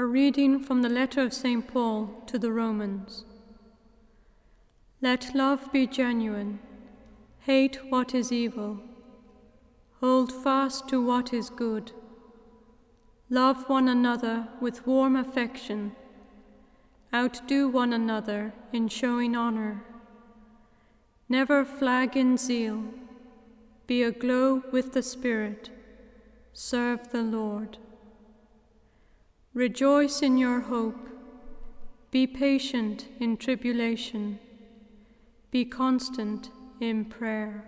A reading from the letter of St. Paul to the Romans. Let love be genuine. Hate what is evil. Hold fast to what is good. Love one another with warm affection. Outdo one another in showing honor. Never flag in zeal. Be aglow with the Spirit. Serve the Lord. Rejoice in your hope. Be patient in tribulation. Be constant in prayer.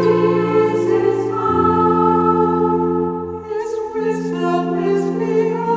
Wisdom is beyond.